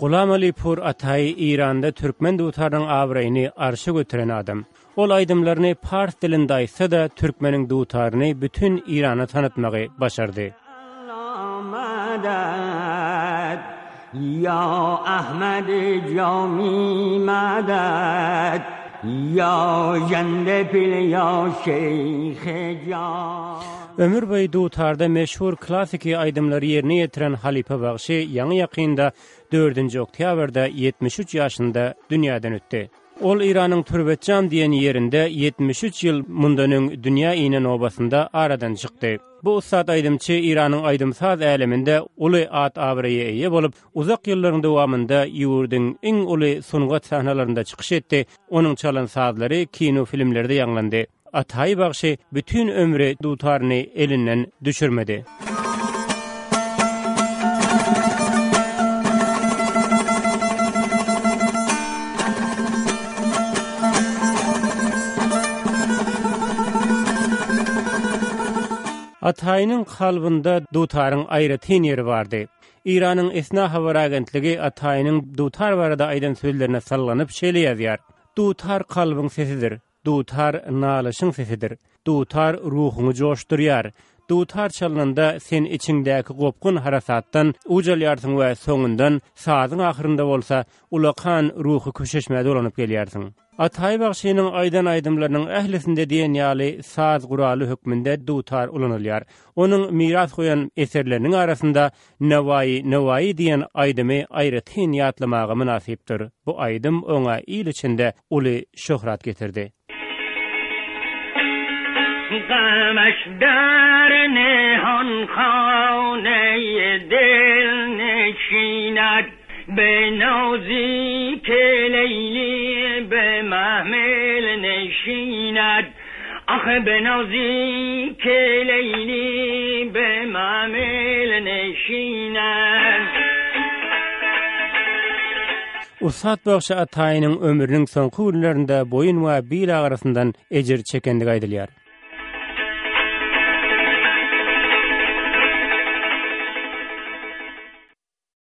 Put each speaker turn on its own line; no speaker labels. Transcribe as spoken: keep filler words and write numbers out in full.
Gulam Ali Pur Atay İran'da Türkmen dutarının avrayını arşa götüren adam. Ol aydımlarını Fars dilinde aytsa da Türkmenin dutarını bütün İran'a tanıtmayı başardı.
Ya Ahmed Cami Madad Ya Jende Pil Ya Şeyh Can.
Ömür boyu dutarda meşhur klasiki aydımları yerine getiren Halife Bagşi yanı yakında dördüncü oktyabrda yetmiş üç yaşında dünyadan öttü. Ol İran'ın Türbetcan diyen yerinde yetmiş üç yıl mundanın dünya inen obasında aradan çıktı. Bu ustad aydımçı İran'ın aydımsaz aleminde ulu at avraya eye bolup uzak yılların devamında yurdun en ulu sungat sahnalarında çıkış etti. Onun çalan sazları kino filmlerde yanlandı. Atay Bagşi bütün ömrü dutarını elinden düşürmedi. Atay'nın kalbinde dutarın ayrıtın yeri vardı. İran'ın Esna Haber Agentligi Atay'nın dutar barada aydın sözlerine sallanıp şöyle yazıyor. Dutar kalbin sesidir. Dutar nalışın sesidir. Dutar ruhunu coşturuyar. Dutar çalınanda sen içindeki gopkun harasattan ucalyartın ve sonundan sazın ahırında olsa ulakan ruhu köşeşmeye dolanıp geliyarsın. Atay Bagşi'nin aydan aydımlarının ehlisinde diyen yali saz kuralı hükmünde dutar ulanılyar. Onun miras koyan eserlerinin arasında Nevai Nevai diyen aydımı ayrıtın yatlamağı münasiptir. Bu aydım ona il içinde ulu şöhrat getirdi.
غمش در نهان خانه دل نشیند به نازی که لیلی به محمل نشیند آخه به نازی که لیلی به محمل نشیند.
Ustad Bagşi Atay'nın ömrünün son günlerinde boyun ve bil arasından ecir çekendik aydılıyar.